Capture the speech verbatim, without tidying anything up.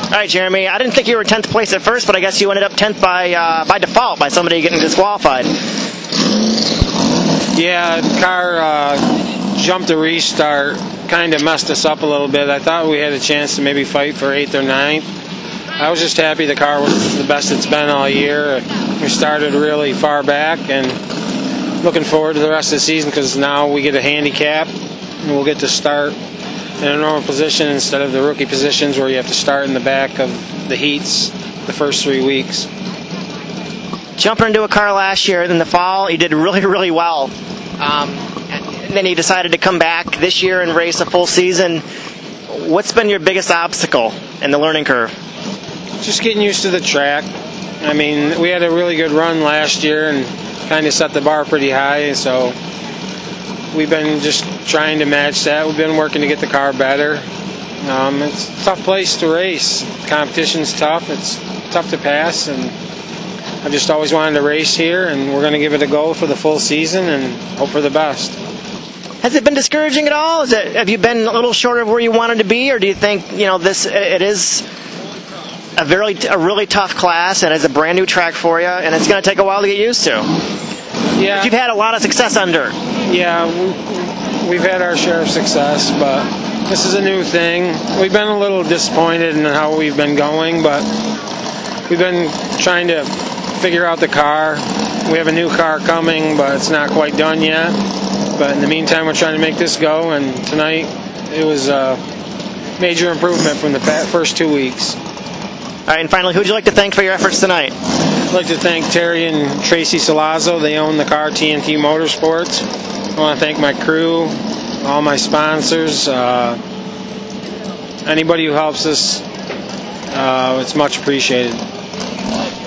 All right, Jeremy, I didn't think you were tenth place at first, but I guess you ended up tenth by uh, by default, by somebody getting disqualified. Yeah, the car uh, jumped a restart, kind of messed us up a little bit. I thought we had a chance to maybe fight for eighth or ninth. I was just happy the car was the best it's been all year. We started really far back, and looking forward to the rest of the season because now we get a handicap, and we'll get to start in a normal position instead of the rookie positions where you have to start in the back of the heats the first three weeks. Jumping into a car last year in the fall, you did really, really well. Um, and then you decided to come back this year and race a full season. What's been your biggest obstacle in the learning curve? Just getting used to the track. I mean, we had a really good run last year and kind of set the bar pretty high, so we've been just trying to match that. We've been working to get the car better. Um, it's a tough place to race. Competition's tough. It's tough to pass, and I've just always wanted to race here, and we're going to give it a go for the full season and hope for the best. Has it been discouraging at all? Is it, have you been a little short of where you wanted to be, or do you think you know this? It is a very a really tough class, and it's a brand new track for you, and it's going to take a while to get used to. Yeah, but you've had a lot of success under. Yeah, we've had our share of success, but this is a new thing. We've been a little disappointed in how we've been going, but we've been trying to figure out the car. We have a new car coming, but it's not quite done yet. But in the meantime, we're trying to make this go, and tonight it was a major improvement from the first two weeks. All right, and finally, who would you like to thank for your efforts tonight? I'd like to thank Terry and Tracy Salazzo. They own the car, T N T Motorsports. I want to thank my crew, all my sponsors, uh, anybody who helps us. Uh, it's much appreciated.